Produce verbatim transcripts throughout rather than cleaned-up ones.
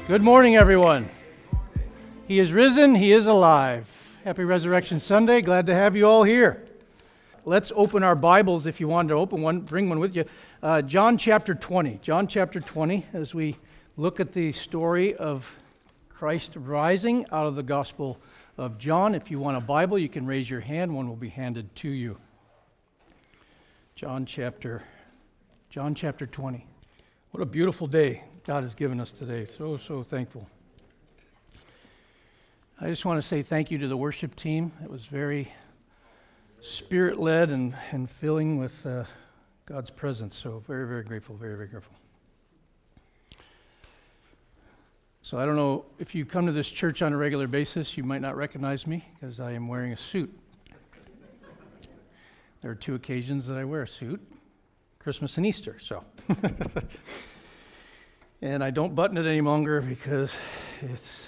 Good morning, everyone. He is risen, he is alive. Happy Resurrection Sunday. Glad to have you all here. Let's open our Bibles. If you wanted to open one, bring one with you. Uh, John chapter twenty. John chapter twenty, as we look at the story of Christ rising out of the Gospel of John. If you want a Bible, you can raise your hand. One will be handed to you. John chapter, John chapter twenty. What a beautiful day God has given us today. So, so thankful. I just want to say thank you to the worship team. It was very Spirit-led and, and filling with uh, God's presence. So very, very grateful, very, very grateful. So I don't know if you come to this church on a regular basis, you might not recognize me because I am wearing a suit. There are two occasions that I wear a suit, Christmas and Easter, so. And I don't button it any longer because it's,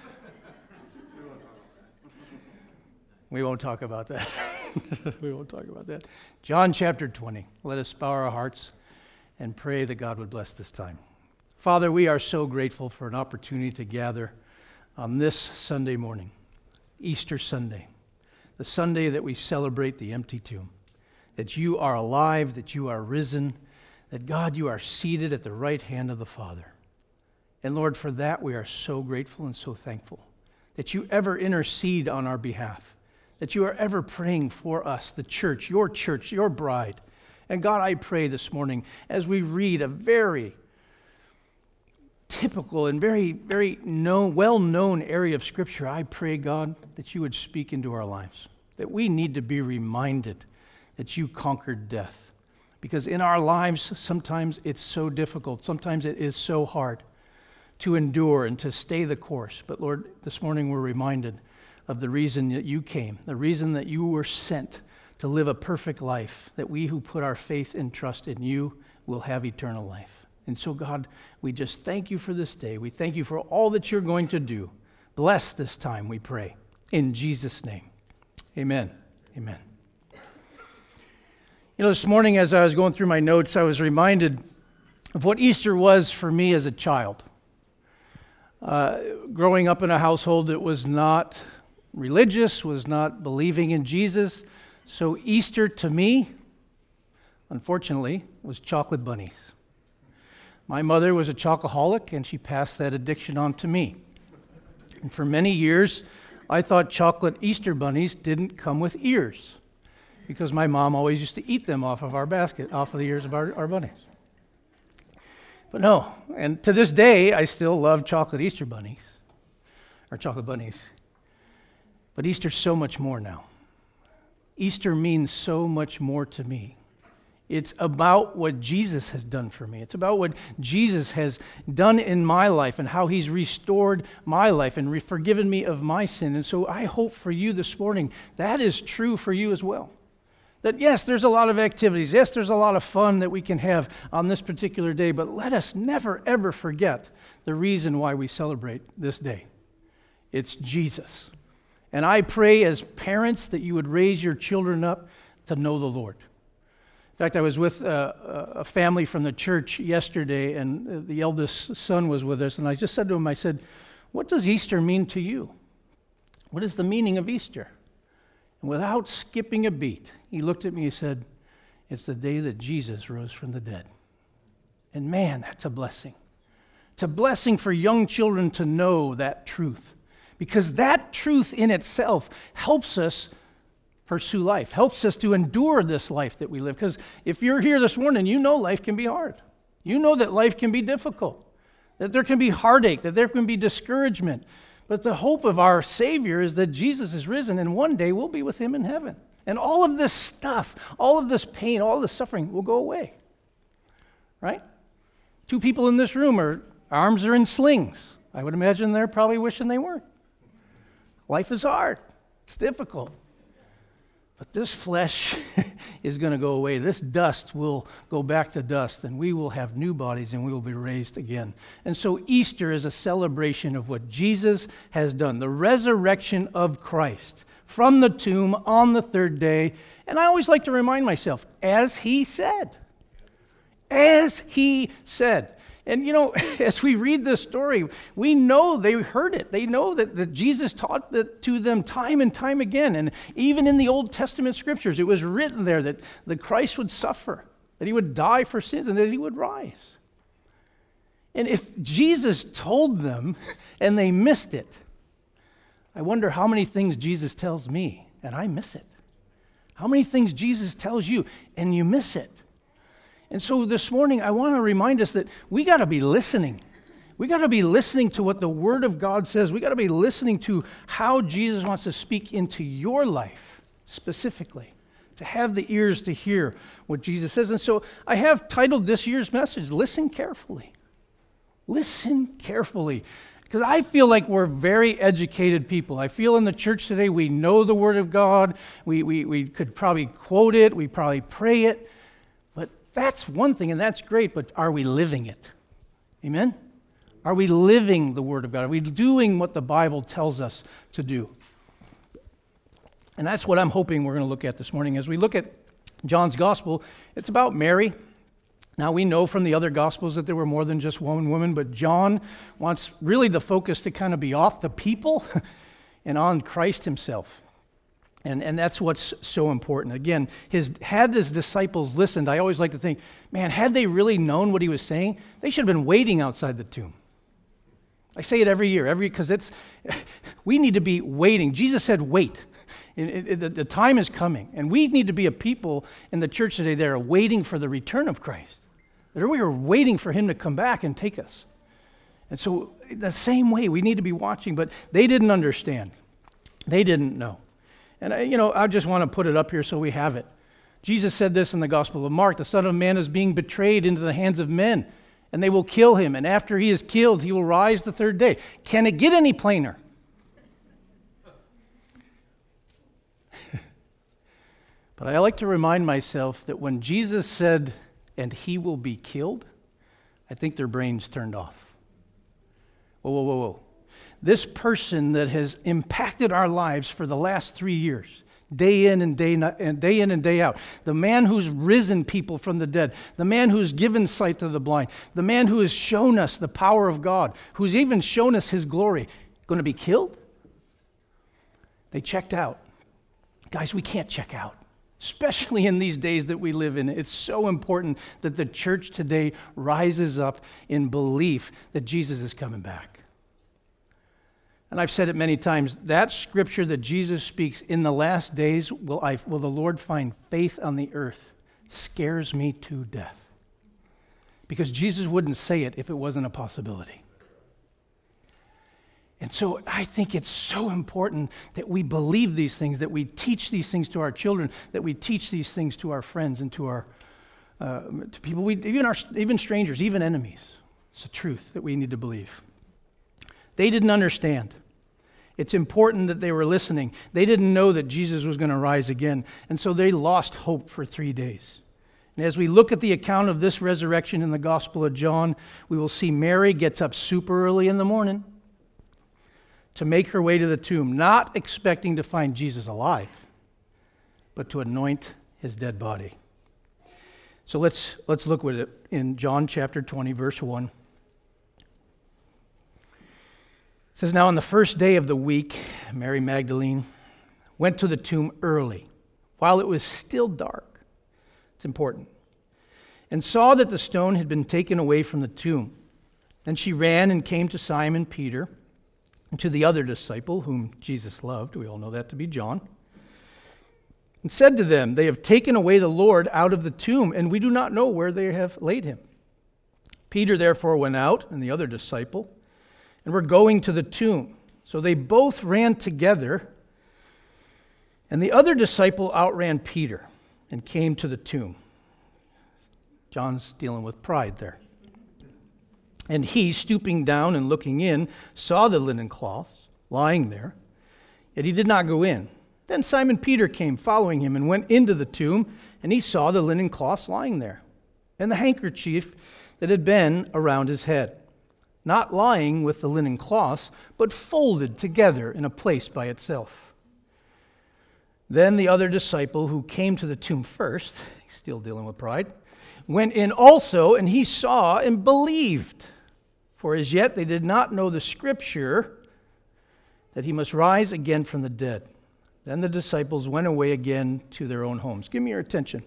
we won't talk about that. We won't talk about that. John chapter twenty. Let us bow our hearts and pray that God would bless this time. Father, we are so grateful for an opportunity to gather on this Sunday morning, Easter Sunday, the Sunday that we celebrate the empty tomb, that you are alive, that you are risen, that God, you are seated at the right hand of the Father. And Lord, for that we are so grateful and so thankful that you ever intercede on our behalf, that you are ever praying for us, the church, your church, your bride. And God, I pray this morning as we read a very typical and very, very known, well-known area of Scripture, I pray, God, that you would speak into our lives, that we need to be reminded that you conquered death. Because in our lives, sometimes it's so difficult, sometimes it is so hard to endure and to stay the course. But Lord, this morning we're reminded of the reason that you came, the reason that you were sent to live a perfect life, that we who put our faith and trust in you will have eternal life. And so, God, we just thank you for this day. We thank you for all that you're going to do. Bless this time, we pray. In Jesus' name, amen. Amen. You know, this morning as I was going through my notes, I was reminded of what Easter was for me as a child. Uh, growing up in a household that was not religious, was not believing in Jesus, so Easter to me, unfortunately, was chocolate bunnies. My mother was a chocoholic, and she passed that addiction on to me. And for many years, I thought chocolate Easter bunnies didn't come with ears, because my mom always used to eat them off of our basket, off of the ears of our, our bunnies. But no, and to this day, I still love chocolate Easter bunnies, or chocolate bunnies. But Easter's so much more now. Easter means so much more to me. It's about what Jesus has done for me. It's about what Jesus has done in my life and how he's restored my life and re- forgiven me of my sin. And so I hope for you this morning that is true for you as well. That yes, there's a lot of activities. Yes, there's a lot of fun that we can have on this particular day, but let us never, ever forget the reason why we celebrate this day. It's Jesus. And I pray as parents that you would raise your children up to know the Lord. In fact, I was with a, a family from the church yesterday, and the eldest son was with us, and I just said to him, I said, what does Easter mean to you? What is the meaning of Easter? And without skipping a beat, he looked at me and said, it's the day that Jesus rose from the dead. And man, that's a blessing. It's a blessing for young children to know that truth, because that truth in itself helps us pursue life, helps us to endure this life that we live. Because if you're here this morning, you know life can be hard. You know that life can be difficult, that there can be heartache, that there can be discouragement. But the hope of our Savior is that Jesus is risen, and one day we'll be with him in heaven. And all of this stuff, all of this pain, all of this suffering will go away. Right? Two people in this room, are arms are in slings. I would imagine they're probably wishing they weren't. Life is hard. It's difficult. But this flesh is going to go away. This dust will go back to dust, and we will have new bodies, and we will be raised again. And so Easter is a celebration of what Jesus has done, the resurrection of Christ from the tomb on the third day. And I always like to remind myself, as he said, as he said. And, you know, as we read this story, we know they heard it. They know that, that Jesus taught that to them time and time again. And even in the Old Testament scriptures, it was written there that, that Christ would suffer, that he would die for sins, and that he would rise. And if Jesus told them and they missed it, I wonder how many things Jesus tells me and I miss it. How many things Jesus tells you and you miss it. And so this morning, I want to remind us that we got to be listening. We got to be listening to what the Word of God says. We got to be listening to how Jesus wants to speak into your life specifically, to have the ears to hear what Jesus says. And so I have titled this year's message, Listen Carefully. Listen carefully. Because I feel like we're very educated people. I feel in the church today we know the Word of God. We, we, we could probably quote it. We probably pray it. That's one thing, and that's great, but are we living it? Amen? Are we living the Word of God? Are we doing what the Bible tells us to do? And that's what I'm hoping we're going to look at this morning. As we look at John's Gospel, it's about Mary. Now, we know from the other Gospels that there were more than just one woman, but John wants really the focus to kind of be off the people and on Christ himself. And and that's what's so important. Again, his had his disciples listened, I always like to think, man, had they really known what he was saying, they should have been waiting outside the tomb. I say it every year, every because it's we need to be waiting. Jesus said, wait. It, it, the, the time is coming. And we need to be a people in the church today that are waiting for the return of Christ. That we are waiting for him to come back and take us. And so the same way, we need to be watching, but they didn't understand. They didn't know. And, I, you know, I just want to put it up here so we have it. Jesus said this in the Gospel of Mark, the Son of Man is being betrayed into the hands of men, and they will kill him. And after he is killed, he will rise the third day. Can it get any plainer? But I like to remind myself that when Jesus said, and he will be killed, I think their brains turned off. Whoa, whoa, whoa, whoa. This person that has impacted our lives for the last three years, day in and day, not, and day in and day out, the man who's risen people from the dead, the man who's given sight to the blind, the man who has shown us the power of God, who's even shown us his glory, going to be killed? They checked out. Guys, we can't check out, especially in these days that we live in. It's so important that the church today rises up in belief that Jesus is coming back. And I've said it many times, that scripture that Jesus speaks, in the last days will, I, will the Lord find faith on the earth, scares me to death. Because Jesus wouldn't say it if it wasn't a possibility. And so I think it's so important that we believe these things, that we teach these things to our children, that we teach these things to our friends and to our uh, to people, we, even our even strangers, even enemies. It's a truth that we need to believe. They didn't understand. It's important that they were listening. They didn't know that Jesus was going to rise again, and so they lost hope for three days. And as we look at the account of this resurrection in the Gospel of John, we will see Mary gets up super early in the morning to make her way to the tomb, not expecting to find Jesus alive, but to anoint his dead body. So let's let's look at it in John chapter twenty, verse one. It says, now on the first day of the week, Mary Magdalene went to the tomb early, while it was still dark. It's important. And saw that the stone had been taken away from the tomb. Then she ran and came to Simon Peter and to the other disciple whom Jesus loved, we all know that to be John, and said to them, they have taken away the Lord out of the tomb, and we do not know where they have laid him. Peter therefore went out, and the other disciple, and were going to the tomb. So they both ran together, and the other disciple outran Peter and came to the tomb. John's dealing with pride there. And he, stooping down and looking in, saw the linen cloths lying there, yet he did not go in. Then Simon Peter came following him and went into the tomb, and he saw the linen cloths lying there, and the handkerchief that had been around his head, not lying with the linen cloths, but folded together in a place by itself. Then the other disciple who came to the tomb first, he's still dealing with pride, went in also, and he saw and believed. For as yet they did not know the scripture that he must rise again from the dead. Then the disciples went away again to their own homes. Give me your attention.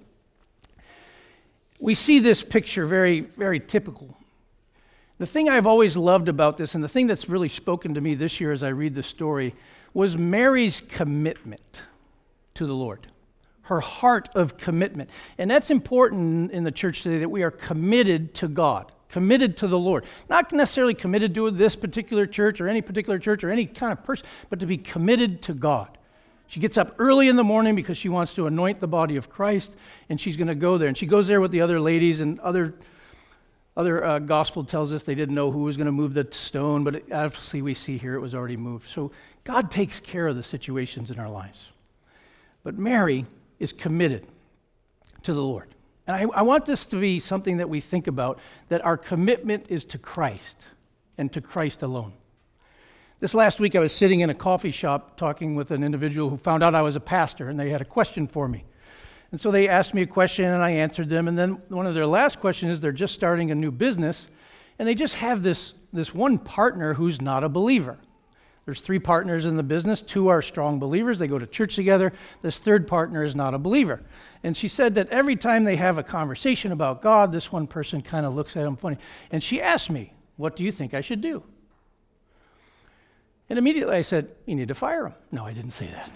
We see this picture very, very typical. The thing I've always loved about this, and the thing that's really spoken to me this year as I read the story, was Mary's commitment to the Lord. Her heart of commitment. And that's important in the church today, that we are committed to God, committed to the Lord. Not necessarily committed to this particular church or any particular church or any kind of person, but to be committed to God. She gets up early in the morning because she wants to anoint the body of Christ, and she's going to go there. And she goes there with the other ladies, and other other uh, gospel tells us they didn't know who was going to move the stone, but it, obviously we see here it was already moved. So God takes care of the situations in our lives. But Mary is committed to the Lord. And I, I want this to be something that we think about, that our commitment is to Christ and to Christ alone. This last week I was sitting in a coffee shop talking with an individual who found out I was a pastor, and they had a question for me. And so they asked me a question and I answered them, and then one of their last questions is they're just starting a new business, and they just have this, this one partner who's not a believer. There's three partners in the business. Two are strong believers. They go to church together. This third partner is not a believer. And she said that every time they have a conversation about God, this one person kind of looks at him funny. And she asked me, "What do you think I should do?" And immediately I said, "You need to fire him." No, I didn't say that.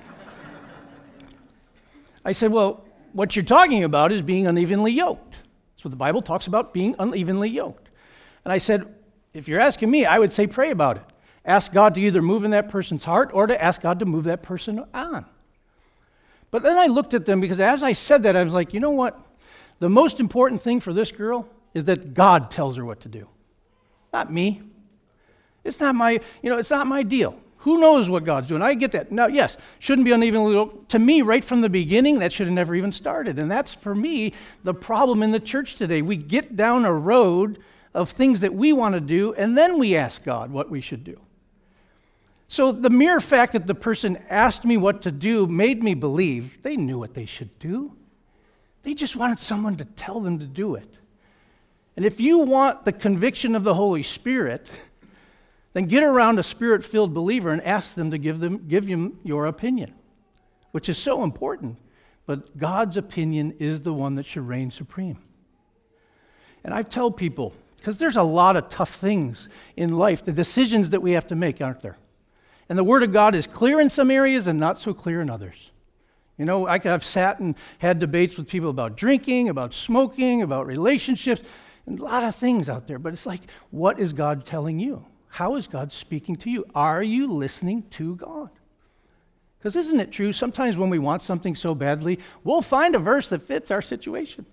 I said, "Well, what you're talking about is being unevenly yoked." That's what the Bible talks about, being unevenly yoked. And I said, if you're asking me, I would say pray about it. Ask God to either move in that person's heart or to ask God to move that person on. But then I looked at them, because as I said that, I was like, you know what? The most important thing for this girl is that God tells her what to do, not me. It's not my, you know, it's not my deal. Who knows what God's doing? I get that. Now, yes, shouldn't be unevenly yoked. To me, right from the beginning, that should have never even started. And that's, for me, the problem in the church today. We get down a road of things that we want to do, and then we ask God what we should do. So the mere fact that the person asked me what to do made me believe they knew what they should do. They just wanted someone to tell them to do it. And if you want the conviction of the Holy Spirit, then get around a Spirit-filled believer and ask them to give them give you your opinion, which is so important. But God's opinion is the one that should reign supreme. And I tell people, because there's a lot of tough things in life, the decisions that we have to make, aren't there? And the Word of God is clear in some areas and not so clear in others. You know, I have sat and had debates with people about drinking, about smoking, about relationships, and a lot of things out there. But it's like, what is God telling you? How is God speaking to you? Are you listening to God? Because isn't it true, sometimes when we want something so badly, we'll find a verse that fits our situation.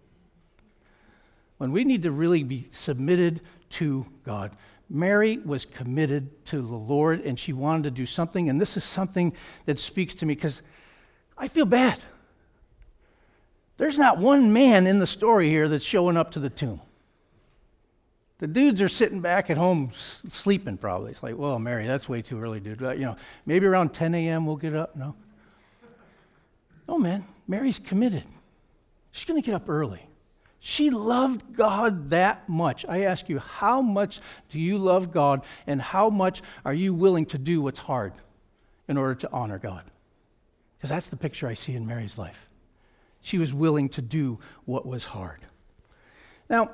When we need to really be submitted to God. Mary was committed to the Lord, and she wanted to do something, and this is something that speaks to me, because I feel bad. There's not one man in the story here that's showing up to the tomb. The dudes are sitting back at home s- sleeping probably. It's like, well, Mary, that's way too early, dude. You know, maybe around ten a.m. we'll get up. No. No, man. Mary's committed. She's going to get up early. She loved God that much. I ask you, how much do you love God, and how much are you willing to do what's hard in order to honor God? Because that's the picture I see in Mary's life. She was willing to do what was hard. Now,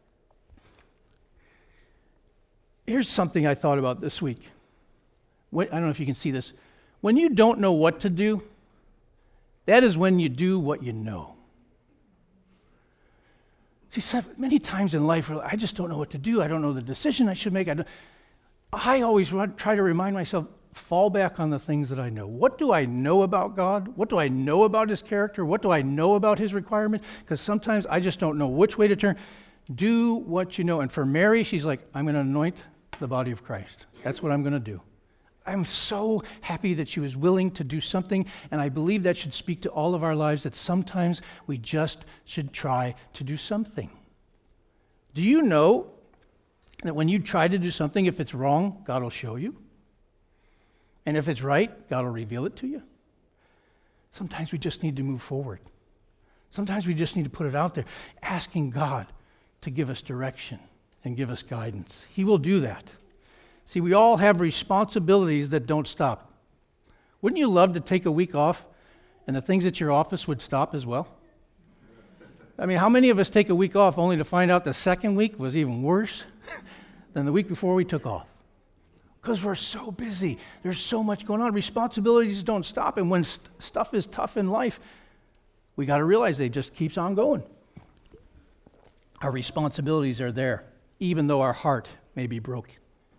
here's something I thought about this week. When, I don't know if you can see this. When you don't know what to do, that is when you do what you know. See, so many times in life, I just don't know what to do. I don't know the decision I should make. I, don't, I always try to remind myself, fall back on the things that I know. What do I know about God? What do I know about His character? What do I know about His requirements? Because sometimes I just don't know which way to turn. Do what you know. And for Mary, she's like, I'm going to anoint the body of Christ. That's what I'm going to do. I'm so happy that she was willing to do something, and I believe that should speak to all of our lives, that sometimes we just should try to do something. Do you know that when you try to do something, if it's wrong, God will show you? And if it's right, God will reveal it to you? Sometimes we just need to move forward. Sometimes we just need to put it out there, asking God to give us direction and give us guidance. He will do that. See, we all have responsibilities that don't stop. Wouldn't you love to take a week off and the things at your office would stop as well? I mean, how many of us take a week off only to find out the second week was even worse than the week before we took off? Because we're so busy. There's so much going on. Responsibilities don't stop. And when st- stuff is tough in life, we got to realize they just keeps on going. Our responsibilities are there, even though our heart may be broken.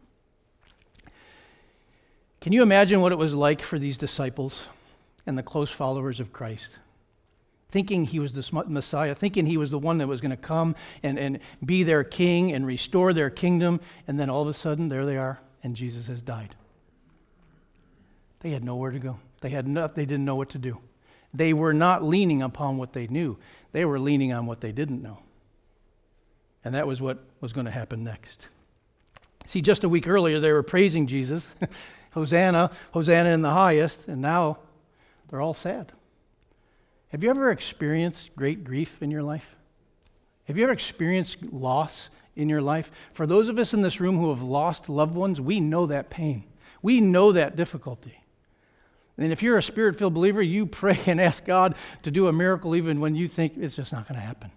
Can you imagine what it was like for these disciples and the close followers of Christ? Thinking he was the Messiah, thinking he was the one that was going to come and, and be their king and restore their kingdom, and then all of a sudden, there they are, and Jesus has died. They had nowhere to go. They had no, they didn't know what to do. They were not leaning upon what they knew. They were leaning on what they didn't know. And that was what was going to happen next. See, just a week earlier, they were praising Jesus. Hosanna, Hosanna in the highest, and now they're all sad. Have you ever experienced great grief in your life? Have you ever experienced loss in your life? For those of us in this room who have lost loved ones, we know that pain. We know that difficulty. And if you're a Spirit-filled believer, you pray and ask God to do a miracle even when you think it's just not going to happen.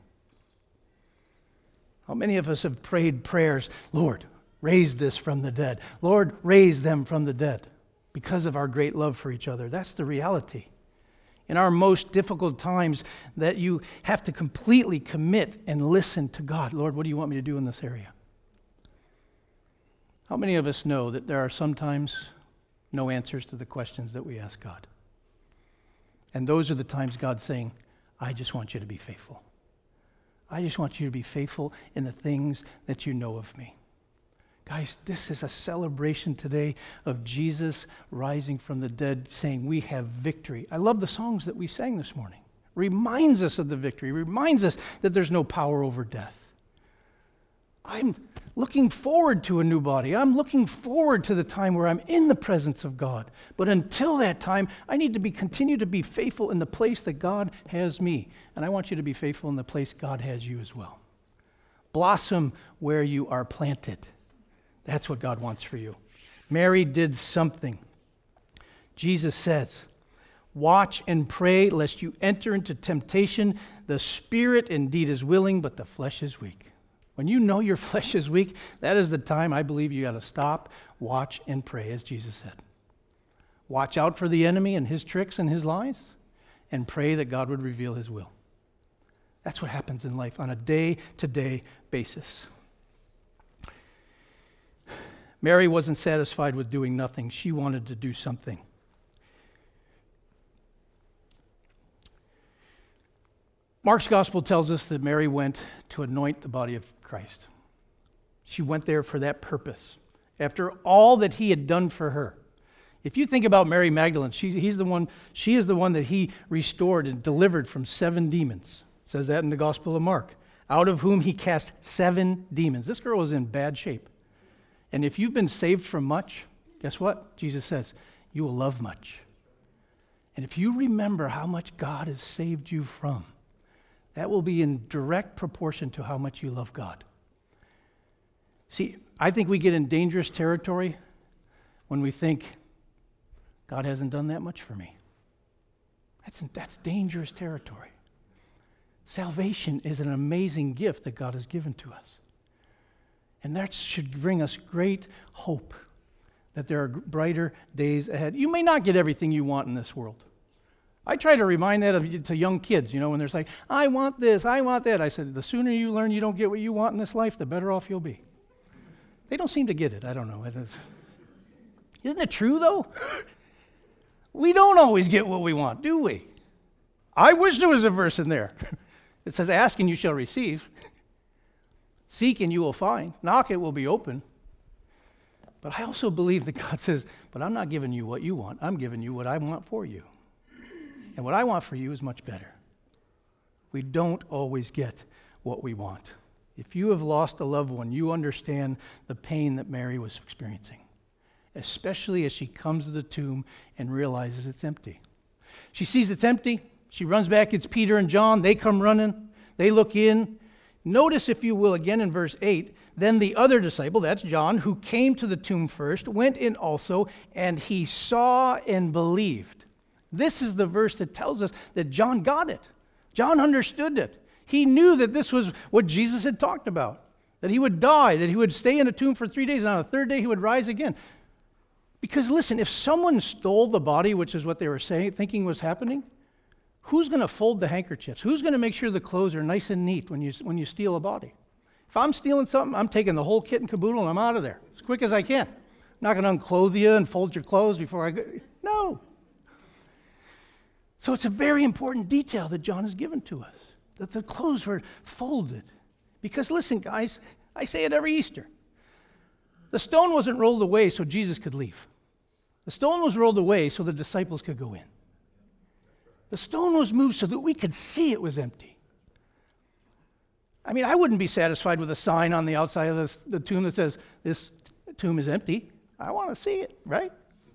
How many of us have prayed prayers, Lord, raise this from the dead. Lord, raise them from the dead because of our great love for each other. That's the reality. In our most difficult times, that you have to completely commit and listen to God. Lord, what do you want me to do in this area? How many of us know that there are sometimes no answers to the questions that we ask God? And those are the times God's saying, I just want you to be faithful. I just want you to be faithful in the things that you know of me. Guys, this is a celebration today of Jesus rising from the dead, saying we have victory. I love the songs that we sang this morning. Reminds us of the victory. Reminds us that there's no power over death. I'm looking forward to a new body. I'm looking forward to the time where I'm in the presence of God. But until that time, I need to be continue to be faithful in the place that God has me. And I want you to be faithful in the place God has you as well. Blossom where you are planted. That's what God wants for you. Mary did something. Jesus says, watch and pray lest you enter into temptation. The spirit indeed is willing, but the flesh is weak. When you know your flesh is weak, that is the time I believe you got to stop, watch, and pray, as Jesus said. Watch out for the enemy and his tricks and his lies, and pray that God would reveal his will. That's what happens in life on a day-to-day basis. Mary wasn't satisfied with doing nothing. She wanted to do something. Mark's gospel tells us that Mary went to anoint the body of Christ. She went there for that purpose. After all that he had done for her. If you think about Mary Magdalene, she, he's the one, she is the one that he restored and delivered from seven demons. It says that in the Gospel of Mark. Out of whom he cast seven demons. This girl was in bad shape. And if you've been saved from much, guess what? Jesus says, you will love much. And if you remember how much God has saved you from, that will be in direct proportion to how much you love God. See, I think we get in dangerous territory when we think, God hasn't done that much for me. That's, that's dangerous territory. Salvation is an amazing gift that God has given to us. And that should bring us great hope that there are brighter days ahead. You may not get everything you want in this world. I try to remind that of to young kids, you know, when they're like, I want this, I want that. I said, the sooner you learn you don't get what you want in this life, the better off you'll be. They don't seem to get it. I don't know. It is. Isn't it true, though? We don't always get what we want, do we? I wish there was a verse in there. It says, ask and you shall receive. Seek and you will find. Knock, it will be open. But I also believe that God says, but I'm not giving you what you want. I'm giving you what I want for you. And what I want for you is much better. We don't always get what we want. If you have lost a loved one, you understand the pain that Mary was experiencing, especially as she comes to the tomb and realizes it's empty. She sees it's empty. She runs back, it's Peter and John. They come running. They look in. Notice, if you will, again in verse eight, then the other disciple, that's John, who came to the tomb first, went in also, and he saw and believed. This is the verse that tells us that John got it. John understood it. He knew that this was what Jesus had talked about, that he would die, that he would stay in a tomb for three days, and on the third day he would rise again. Because listen, if someone stole the body, which is what they were saying, thinking was happening, who's going to fold the handkerchiefs? Who's going to make sure the clothes are nice and neat when you when you steal a body? If I'm stealing something, I'm taking the whole kit and caboodle and I'm out of there as quick as I can. I'm not going to unclothe you and fold your clothes before I go. No. So it's a very important detail that John has given to us, that the clothes were folded. Because listen, guys, I say it every Easter. The stone wasn't rolled away so Jesus could leave. The stone was rolled away so the disciples could go in. The stone was moved so that we could see it was empty. I mean, I wouldn't be satisfied with a sign on the outside of this, the tomb that says, this tomb is empty. I want to see it, right?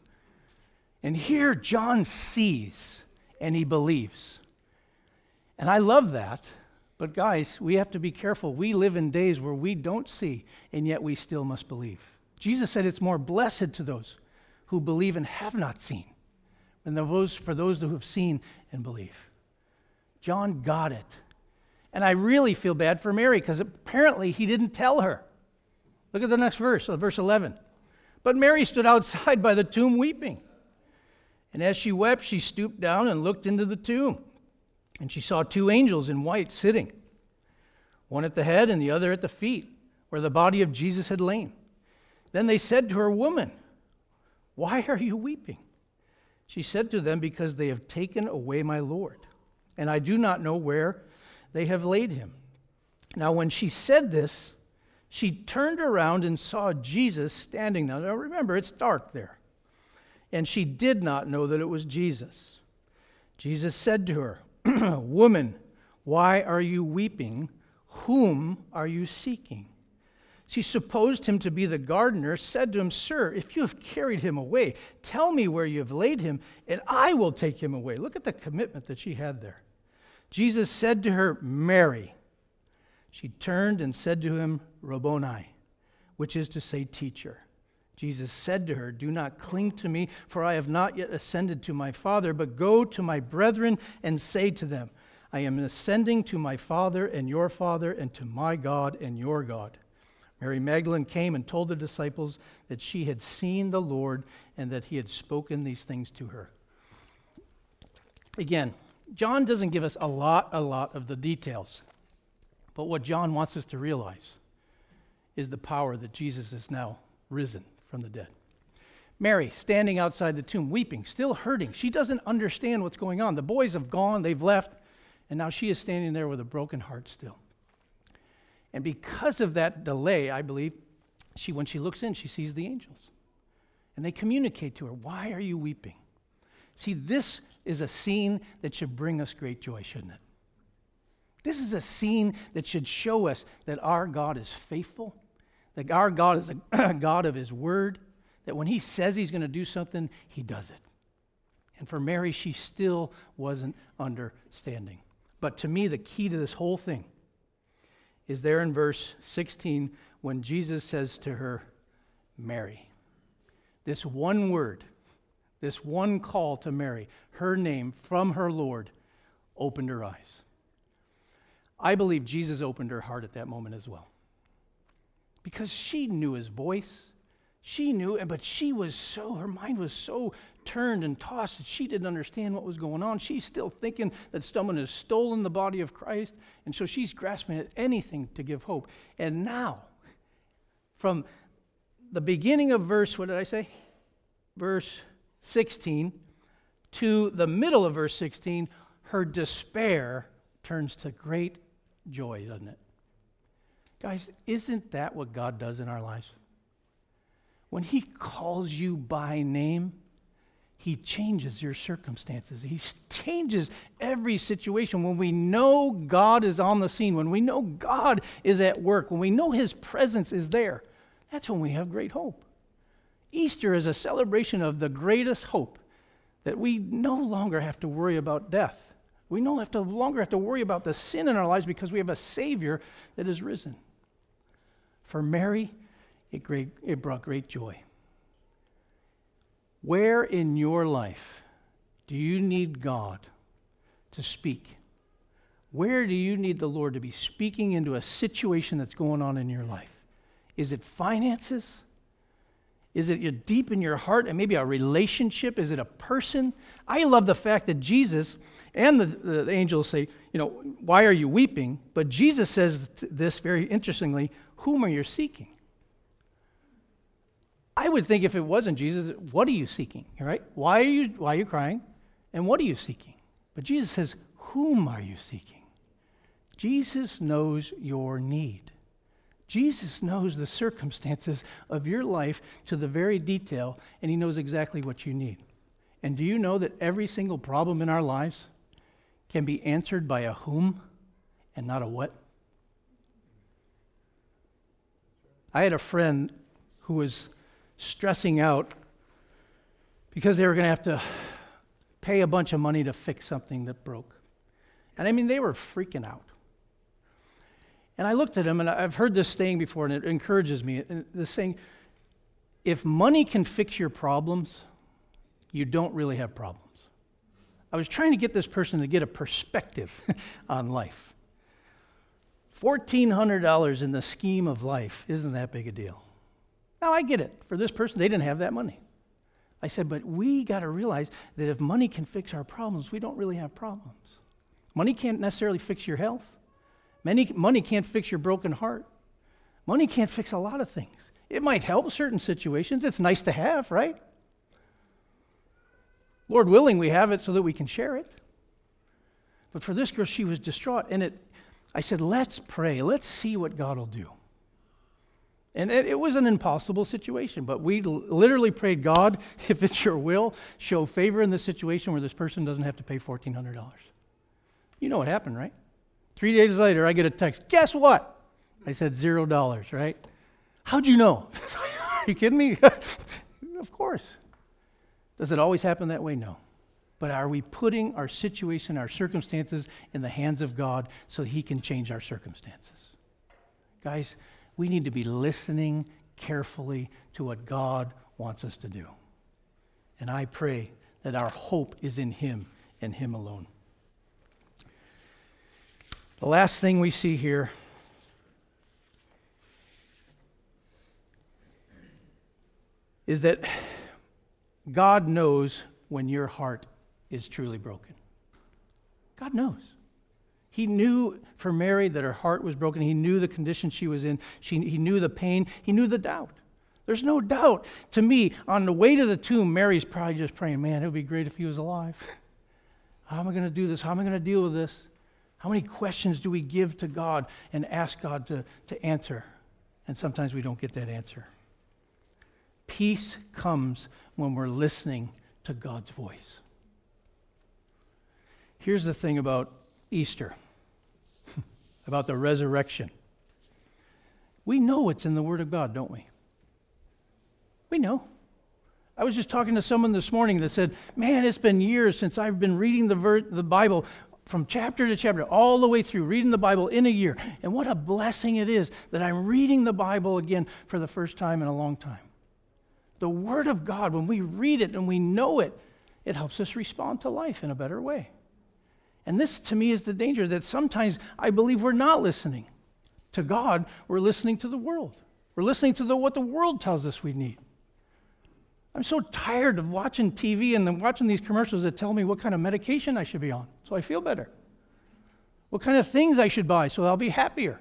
And here John sees and he believes. And I love that. But guys, we have to be careful. We live in days where we don't see, and yet we still must believe. Jesus said it's more blessed to those who believe and have not seen than those for those who have seen and believe. John got it. And I really feel bad for Mary because apparently he didn't tell her. Look at the next verse, verse eleven. But Mary stood outside by the tomb weeping. And as she wept, she stooped down and looked into the tomb. And she saw two angels in white sitting, one at the head and the other at the feet, where the body of Jesus had lain. Then they said to her, Woman, why are you weeping? She said to them, Because they have taken away my Lord, and I do not know where they have laid him. Now when she said this, she turned around and saw Jesus standing there. Now remember, it's dark there. And she did not know that it was Jesus. Jesus said to her, Woman, why are you weeping? Whom are you seeking? She supposed him to be the gardener, said to him, Sir, if you have carried him away, tell me where you have laid him, and I will take him away. Look at the commitment that she had there. Jesus said to her, Mary. She turned and said to him, Rabboni, which is to say, teacher. Jesus said to her, Do not cling to me, for I have not yet ascended to my Father, but go to my brethren and say to them, I am ascending to my Father and your Father, and to my God and your God. Mary Magdalene came and told the disciples that she had seen the Lord and that he had spoken these things to her. Again, John doesn't give us a lot, a lot of the details, but what John wants us to realize is the power that Jesus is now risen from the dead. Mary, standing outside the tomb, weeping, still hurting. She doesn't understand what's going on. The boys have gone, they've left, and now she is standing there with a broken heart still. And because of that delay, I believe, she when she looks in, she sees the angels. And they communicate to her, Why are you weeping? See, this is a scene that should bring us great joy, shouldn't it? This is a scene that should show us that our God is faithful, that our God is a God of his word, that when he says he's going to do something, he does it. And for Mary, she still wasn't understanding. But to me, the key to this whole thing is there in verse sixteen when Jesus says to her, Mary. This one word, this one call to Mary, her name from her Lord, opened her eyes. I believe Jesus opened her heart at that moment as well. Because she knew his voice. She knew, but she was so, her mind was so turned and tossed that she didn't understand what was going on. She's still thinking that someone has stolen the body of Christ, and so she's grasping at anything to give hope. And now, from the beginning of verse, what did I say? Verse sixteen, to the middle of verse sixteen, her despair turns to great joy, doesn't it? Guys, isn't that what God does in our lives? When he calls you by name, he changes your circumstances. He changes every situation. When we know God is on the scene, when we know God is at work, when we know his presence is there, that's when we have great hope. Easter is a celebration of the greatest hope, that we no longer have to worry about death. We no have to, longer have to worry about the sin in our lives because we have a Savior that is risen. For Mary, it, great, it brought great joy. Where in your life do you need God to speak? Where do you need the Lord to be speaking into a situation that's going on in your life? Is it finances? Is it you're deep in your heart and maybe a relationship? Is it a person? I love the fact that Jesus and the, the angels say, you know, why are you weeping? But Jesus says this very interestingly, whom are you seeking? I would think if it wasn't Jesus, what are you seeking? Right? Why are you why are you crying? And what are you seeking? But Jesus says, whom are you seeking? Jesus knows your need. Jesus knows the circumstances of your life to the very detail, and he knows exactly what you need. And do you know that every single problem in our lives can be answered by a whom and not a what? I had a friend who was stressing out because they were going to have to pay a bunch of money to fix something that broke. And I mean, they were freaking out. And I looked at him, and I've heard this saying before, and it encourages me. And this saying, if money can fix your problems, you don't really have problems. I was trying to get this person to get a perspective on life. fourteen hundred dollars in the scheme of life isn't that big a deal. Now, I get it. For this person, they didn't have that money. I said, but we got to realize that if money can fix our problems, we don't really have problems. Money can't necessarily fix your health. Money, money can't fix your broken heart. Money can't fix a lot of things. It might help certain situations. It's nice to have, right? Lord willing, we have it so that we can share it. But for this girl, she was distraught. And it, I said, let's pray. Let's see what God will do. And it, it was an impossible situation. But we l- literally prayed, God, if it's your will, show favor in this situation where this person doesn't have to pay fourteen hundred dollars. You know what happened, right? Three days later, I get a text. Guess what? I said zero dollars, right? How'd you know? Are you kidding me? Of course. Does it always happen that way? No. But are we putting our situation, our circumstances in the hands of God so he can change our circumstances? Guys, we need to be listening carefully to what God wants us to do. And I pray that our hope is in him and him alone. The last thing we see here is that God knows when your heart is truly broken. God knows. He knew for Mary that her heart was broken. He knew the condition she was in. She, he knew the pain. He knew the doubt. There's no doubt. To me, on the way to the tomb, Mary's probably just praying, man, it would be great if he was alive. How am I going to do this? How am I going to deal with this? How many questions do we give to God and ask God to, to answer? And sometimes we don't get that answer. Peace comes when we're listening to God's voice. Here's the thing about Easter, about the resurrection. We know it's in the Word of God, don't we? We know. I was just talking to someone this morning that said, man, it's been years since I've been reading the, ver- the Bible from chapter to chapter, all the way through, reading the Bible in a year. And what a blessing it is that I'm reading the Bible again for the first time in a long time. The Word of God, when we read it and we know it, it helps us respond to life in a better way. And this, to me, is the danger that sometimes I believe we're not listening to God. We're listening to the world. We're listening to the, what the world tells us we need. I'm so tired of watching T V and then watching these commercials that tell me what kind of medication I should be on so I feel better. What kind of things I should buy so I'll be happier.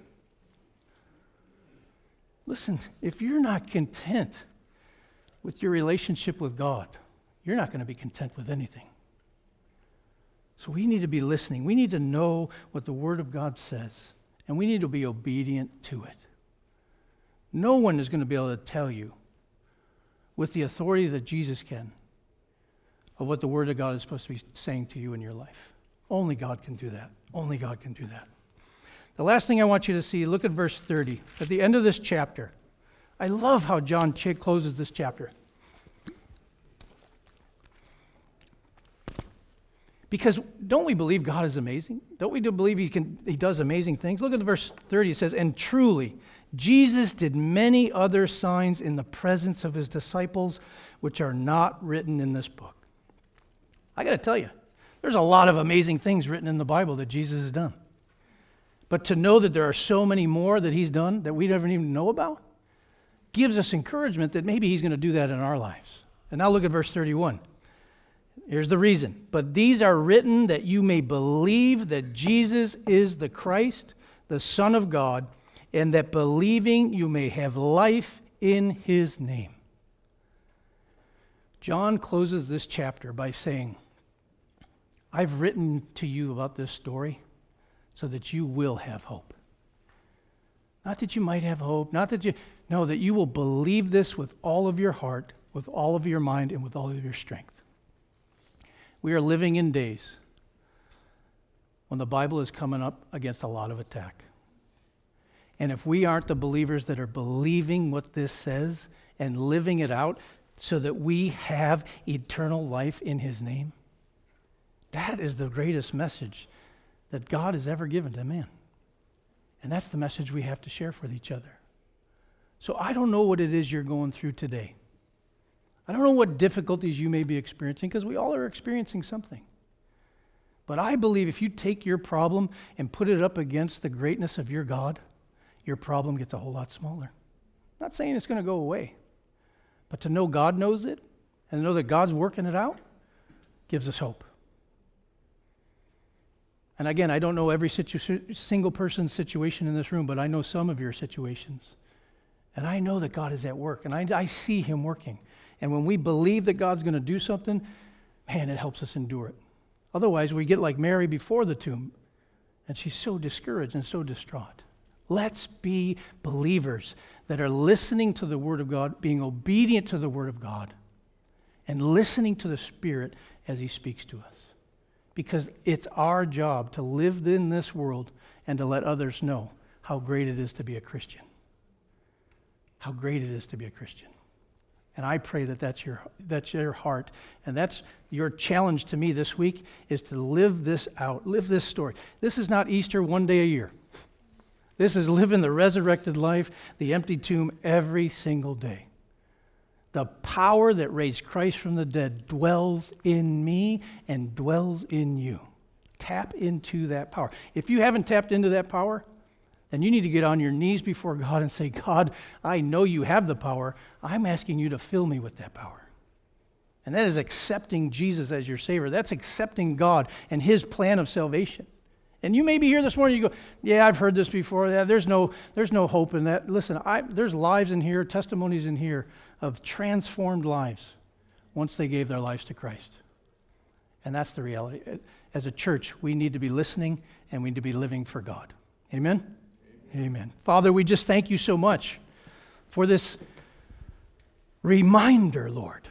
Listen, if you're not content with your relationship with God, you're not going to be content with anything. So we need to be listening. We need to know what the Word of God says, and we need to be obedient to it. No one is going to be able to tell you with the authority that Jesus can of what the Word of God is supposed to be saying to you in your life. Only God can do that. Only God can do that. The last thing I want you to see, look at verse thirty. At the end of this chapter, I love how John Ch- closes this chapter. Because don't we believe God is amazing? Don't we do believe he can he does amazing things? Look at the verse thirty. It says, "And truly, Jesus did many other signs in the presence of his disciples, which are not written in this book." I got to tell you, there's a lot of amazing things written in the Bible that Jesus has done. But to know that there are so many more that he's done that we never even know about gives us encouragement that maybe he's going to do that in our lives. And now look at verse thirty-one. Here's the reason. "But these are written that you may believe that Jesus is the Christ, the Son of God, and that believing you may have life in his name." John closes this chapter by saying, "I've written to you about this story so that you will have hope." Not that you might have hope, not that you, no, that you will believe this with all of your heart, with all of your mind, and with all of your strength. We are living in days when the Bible is coming up against a lot of attack. And if we aren't the believers that are believing what this says and living it out so that we have eternal life in his name, that is the greatest message that God has ever given to man. And that's the message we have to share with each other. So I don't know what it is you're going through today. I don't know what difficulties you may be experiencing, because we all are experiencing something. But I believe if you take your problem and put it up against the greatness of your God, your problem gets a whole lot smaller. I'm not saying it's going to go away, but to know God knows it and to know that God's working it out gives us hope. And again, I don't know every situ- single person's situation in this room, but I know some of your situations. And I know that God is at work, and I, I see him working. And when we believe that God's going to do something, man, it helps us endure it. Otherwise, we get like Mary before the tomb, and she's so discouraged and so distraught. Let's be believers that are listening to the Word of God, being obedient to the Word of God, and listening to the Spirit as he speaks to us. Because it's our job to live in this world and to let others know how great it is to be a Christian. How great it is to be a Christian. And I pray that that's your, that's your heart. And that's your challenge to me this week, is to live this out, live this story. This is not Easter one day a year. This is living the resurrected life, the empty tomb every single day. The power that raised Christ from the dead dwells in me and dwells in you. Tap into that power. If you haven't tapped into that power, then you need to get on your knees before God and say, "God, I know you have the power. I'm asking you to fill me with that power." And that is accepting Jesus as your Savior. That's accepting God and his plan of salvation. And you may be here this morning, you go, "Yeah, I've heard this before. Yeah, there's no, there's no hope in that." Listen, I, there's lives in here, testimonies in here of transformed lives once they gave their lives to Christ. And that's the reality. As a church, we need to be listening and we need to be living for God. Amen? Amen. Amen. Father, we just thank you so much for this reminder, Lord,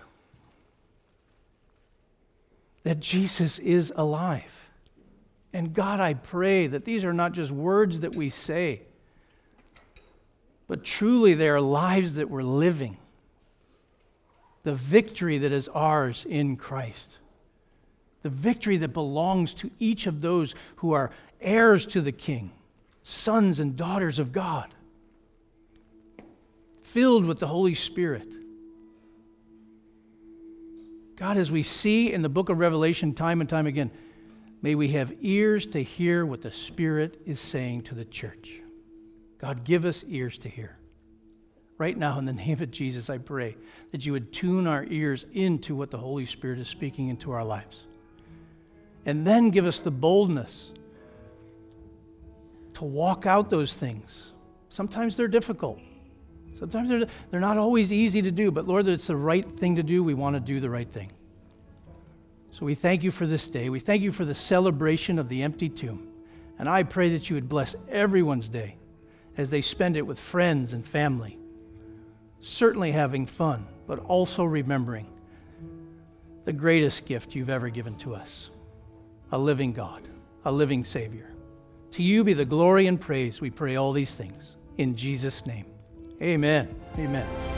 that Jesus is alive. And God, I pray that these are not just words that we say, but truly they are lives that we're living. The victory that is ours in Christ. The victory that belongs to each of those who are heirs to the King, sons and daughters of God, filled with the Holy Spirit. God, as we see in the book of Revelation time and time again, may we have ears to hear what the Spirit is saying to the church. God, give us ears to hear. Right now, in the name of Jesus, I pray that you would tune our ears into what the Holy Spirit is speaking into our lives. And then give us the boldness to walk out those things. Sometimes they're difficult. Sometimes they're, they're not always easy to do, but Lord, it's the right thing to do. We want to do the right thing. So we thank you for this day. We thank you for the celebration of the empty tomb. And I pray that you would bless everyone's day as they spend it with friends and family, certainly having fun, but also remembering the greatest gift you've ever given to us, a living God, a living Savior. To you be the glory and praise. We pray all these things in Jesus' name. Amen. Amen.